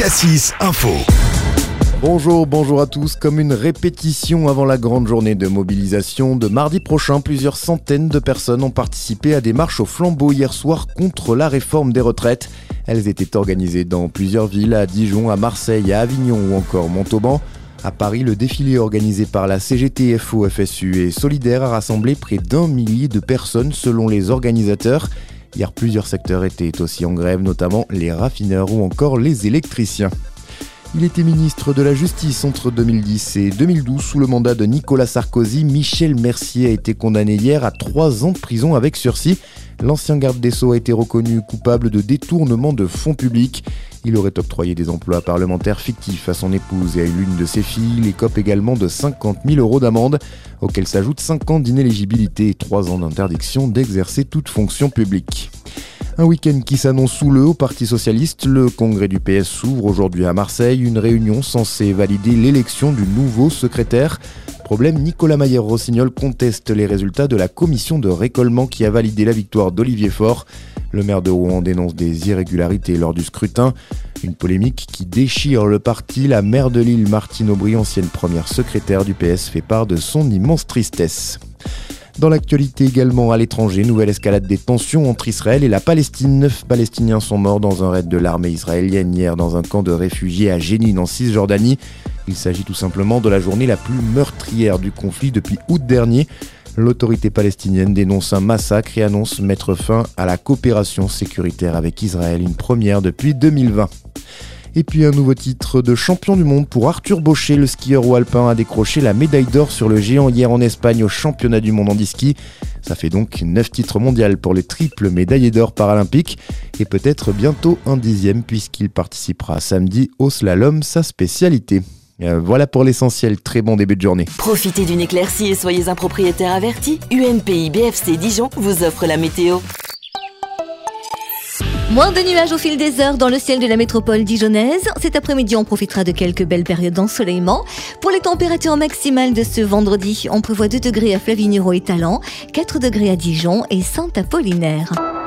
Cassis Info. Bonjour à tous. Comme une répétition avant la grande journée de mobilisation de mardi prochain, plusieurs centaines de personnes ont participé à des marches au flambeau hier soir contre la réforme des retraites. Elles étaient organisées dans plusieurs villes, à Dijon, à Marseille, à Avignon ou encore Montauban. À Paris, le défilé organisé par la CGT, FO, FSU et Solidaire a rassemblé près d'1 millier de personnes selon les organisateurs. Hier, plusieurs secteurs étaient aussi en grève, notamment les raffineurs ou encore les électriciens. Il était ministre de la Justice entre 2010 et 2012 sous le mandat de Nicolas Sarkozy. Michel Mercier a été condamné hier à 3 ans de prison avec sursis. L'ancien garde des Sceaux a été reconnu coupable de détournement de fonds publics. Il aurait octroyé des emplois parlementaires fictifs à son épouse et à l'une de ses filles. Il écope également de 50 000 € d'amende, auxquels s'ajoutent 5 ans d'inéligibilité et 3 ans d'interdiction d'exercer toute fonction publique. Un week-end qui s'annonce houleux au Parti Socialiste. Le congrès du PS s'ouvre aujourd'hui à Marseille. Une réunion censée valider l'élection du nouveau secrétaire. Problème, Nicolas Mayer-Rossignol conteste les résultats de la commission de récollement qui a validé la victoire d'Olivier Faure. Le maire de Rouen dénonce des irrégularités lors du scrutin. Une polémique qui déchire le parti. La maire de Lille, Martine Aubry, ancienne première secrétaire du PS, fait part de son immense tristesse. Dans l'actualité également à l'étranger, nouvelle escalade des tensions entre Israël et la Palestine. 9 Palestiniens sont morts dans un raid de l'armée israélienne hier dans un camp de réfugiés à Jénine en Cisjordanie. Il s'agit tout simplement de la journée la plus meurtrière du conflit depuis août dernier. L'autorité palestinienne dénonce un massacre et annonce mettre fin à la coopération sécuritaire avec Israël, une première depuis 2020. Et puis un nouveau titre de champion du monde pour Arthur Baucher. Le skieur haut alpin a décroché la médaille d'or sur le géant hier en Espagne au championnat du monde en ski. Ça fait donc 9 titres mondiaux pour le triple médaillé d'or paralympique et peut-être bientôt un 10e puisqu'il participera samedi au slalom, sa spécialité. Voilà pour l'essentiel, très bon début de journée. Profitez d'une éclaircie et soyez un propriétaire averti. UNPI BFC Dijon vous offre la météo. Moins de nuages au fil des heures dans le ciel de la métropole dijonnaise. Cet après-midi, on profitera de quelques belles périodes d'ensoleillement. Pour les températures maximales de ce vendredi, on prévoit 2 degrés à Flavigny et Talent, 4 degrés à Dijon et Saint-Apollinaire.